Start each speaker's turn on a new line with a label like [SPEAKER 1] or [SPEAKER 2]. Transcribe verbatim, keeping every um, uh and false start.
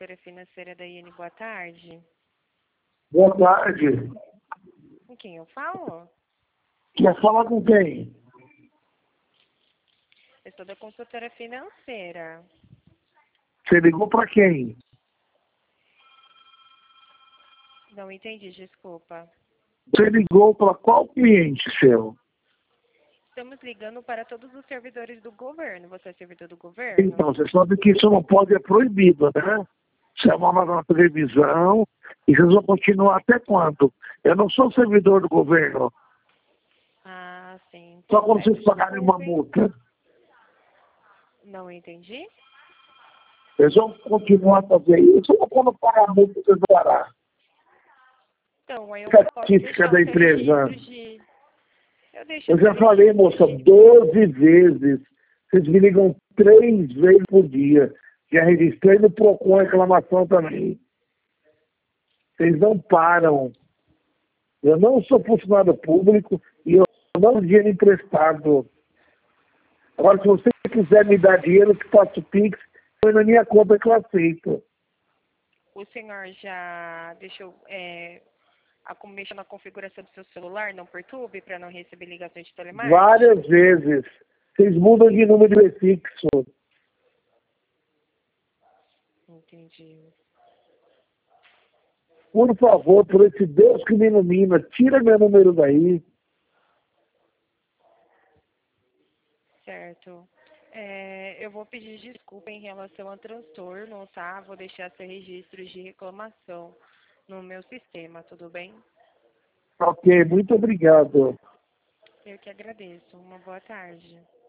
[SPEAKER 1] consultora financeira da I N. Boa tarde.
[SPEAKER 2] Boa tarde.
[SPEAKER 1] Com quem eu falo?
[SPEAKER 2] Quer falar com quem?
[SPEAKER 1] Eu sou da consultora financeira.
[SPEAKER 2] Você ligou para quem?
[SPEAKER 1] Não entendi, desculpa.
[SPEAKER 2] Você ligou para qual cliente seu?
[SPEAKER 1] Estamos ligando para todos os servidores do governo. Você é servidor do governo?
[SPEAKER 2] Então, você sabe que isso não pode, é proibido, né? Isso é uma na televisão e vocês vão continuar até quando? Eu não sou servidor do governo.
[SPEAKER 1] Ah, sim.
[SPEAKER 2] Só quando vocês pagarem uma multa.
[SPEAKER 1] Não entendi?
[SPEAKER 2] Eles vão continuar a fazer isso ou quando pagar a multa vocês vão parar?
[SPEAKER 1] Então, aí eu posso
[SPEAKER 2] Estatística
[SPEAKER 1] deixar
[SPEAKER 2] da
[SPEAKER 1] o
[SPEAKER 2] empresa.
[SPEAKER 1] registro de... Eu, deixo
[SPEAKER 2] Eu
[SPEAKER 1] o
[SPEAKER 2] já
[SPEAKER 1] seu
[SPEAKER 2] falei,
[SPEAKER 1] registro
[SPEAKER 2] moça,
[SPEAKER 1] de...
[SPEAKER 2] doze vezes. Vocês me ligam três vezes por dia. Já registrei no Procon a reclamação também. Vocês não param. Eu não sou funcionário público e eu não dou dinheiro emprestado. Agora, se você quiser me dar dinheiro, que faço Pix, põe na minha conta que eu aceito.
[SPEAKER 1] O senhor já deixou... É... A mexer na configuração do seu celular, não perturbe, para não receber ligações de telemarketing?
[SPEAKER 2] Várias vezes. Vocês mudam de número de prefixo.
[SPEAKER 1] Entendi.
[SPEAKER 2] Por favor, por esse Deus que me ilumina, tira meu número daí.
[SPEAKER 1] Certo. É, eu vou pedir desculpa em relação ao transtorno, tá? Vou deixar seu registro de reclamação no meu sistema, tudo bem?
[SPEAKER 2] Ok, muito obrigado.
[SPEAKER 1] Eu que agradeço. Uma boa tarde.